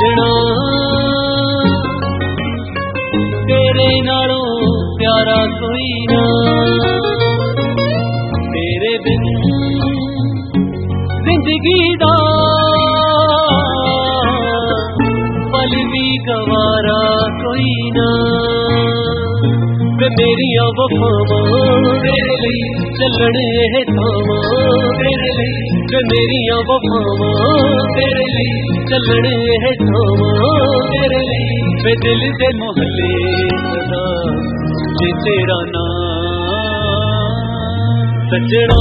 सजना तेरे नालों प्यारा कोई ना, तेरे बिन जिंदगी दा पल भी गवारा कोई ना। वे मेरिया वफावां तेरे लई चलण एह थावां तेरे लई, वे मेरिया वफावां तेरे लई चलण एह थावां तेरे लई। वे दिल दे मोहल्ले सदा जे तेरा नाम सजना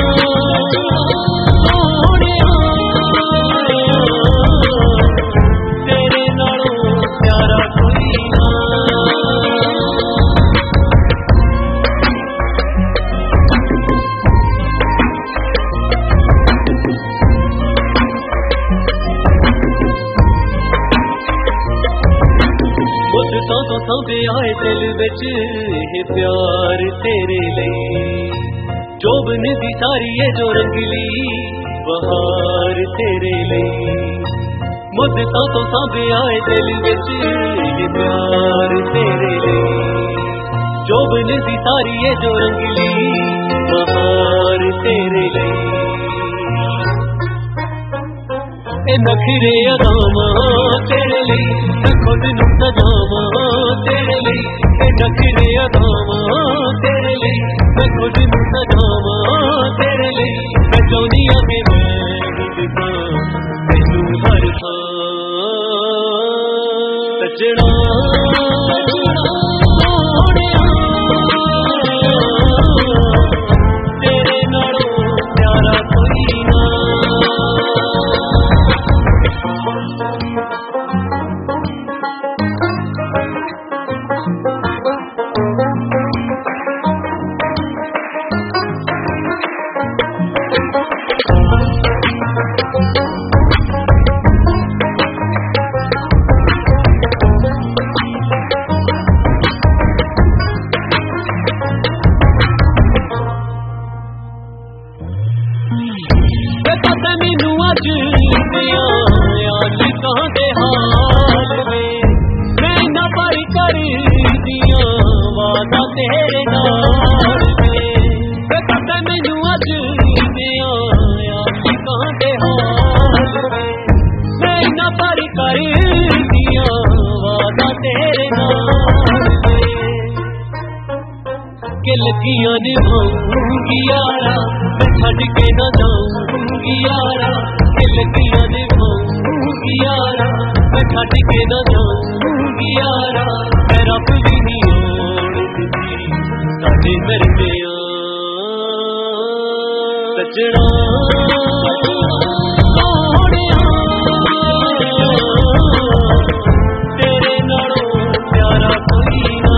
तेरे नालों प्यारा कोई ना। मुद्दतां तो सांभे आए दिल विच ये प्यार तेरे लई, जोबन दी सारी है जो रंगली बहार तेरे लई। मुद्दतां तो सांभे आए दिल विच ये प्यार तेरे लई, जोबन दी सारी है जो रंगली बहार तेरे लई। ए नखरे अदावां तेरे लई मैं खुद नूं सजावां तेरे लई, ए नखरे अदावां तेरे लई मैं खुद नूं सजावां तेरे लई। मैं चाहुंदी आं कि मैं दिखां तैनूं हर थां सजना तेरे नालों प्यारा कोई ना। मैनू अज याद कहां दे हाल में, मैं ना पर कर दिया वादा तेरे नाल में। पता मैनू अज याद कहां दे हाल में, मैं ना पर कर दिया वादा तेरे नाल में। के लगियां निभाऊंगी यारा मैं छड्ड के ना जाऊंगी यारा, के लगियां निभाऊंगी यारा मैं छड्ड के ना जाऊंगी यारा। मैं रब भी नहीं ओढ़दी साडे दरमियां सजना तेरे नालों प्यारा कोई ना।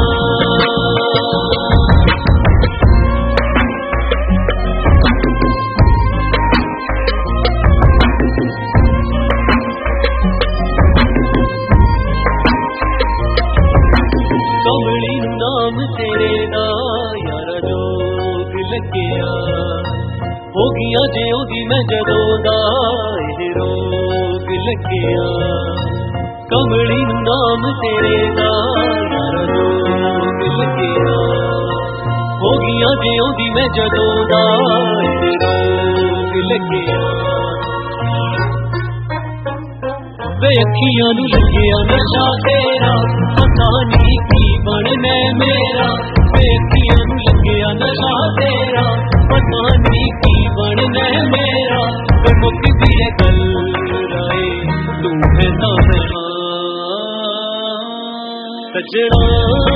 कमली नाम तेरे दा यारा जोग लग्या, हो गया जे ओदी मैं जदों दा ये रोग लग्या। कमली नाम तेरे दा यारा जोग लग्या, हो गया जे ओदी मैं जदों दा ये रोग लग्या। वे अखियां नूं लग्या नशा तेरा पता नहीं की बनना मेरा, वे अखियां नूं लग्या नशा तेरा पता नहीं की बनना मेरा। वे मुकदी है गल राए तू है तां मैं हां सजना।